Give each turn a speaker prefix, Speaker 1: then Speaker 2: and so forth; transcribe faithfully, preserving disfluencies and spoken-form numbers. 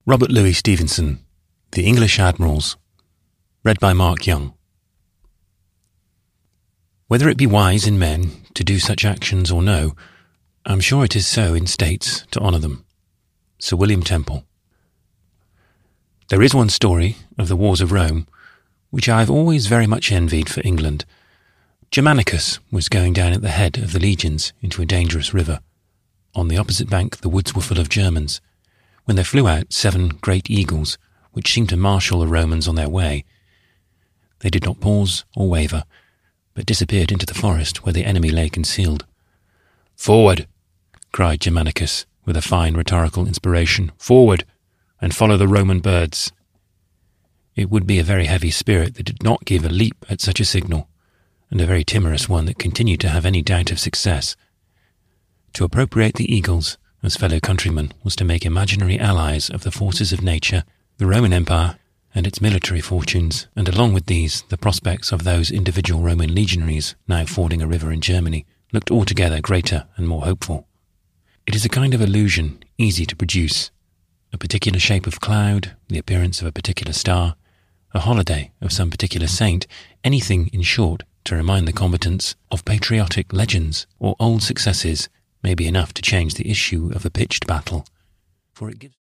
Speaker 1: Robert Louis Stevenson, The English Admirals, read by Mark Young. Whether it be wise in men to do such actions or no, I'm sure it is so in states to honour them. Sir William Temple. There is one story of the wars of Rome which I have always very much envied for England. Germanicus was going down at the head of the legions into a dangerous river. On the opposite bank the woods were full of Germans, when there flew out seven great eagles, which seemed to marshal the Romans on their way. They did not pause or waver, but disappeared into the forest where the enemy lay concealed. "Forward!" cried Germanicus, with a fine rhetorical inspiration. "Forward, and follow the Roman birds." It would be a very heavy spirit that did not give a leap at such a signal, and a very timorous one that continued to have any doubt of success. To appropriate the eagles as fellow countrymen was to make imaginary allies of the forces of nature, the Roman Empire, and its military fortunes, and along with these the prospects of those individual Roman legionaries now fording a river in Germany looked altogether greater and more hopeful. It is a kind of illusion easy to produce. A particular shape of cloud, the appearance of a particular star, a holiday of some particular saint, anything, in short, to remind the combatants of patriotic legends or old successes may be enough to change the issue of a pitched battle, for it gives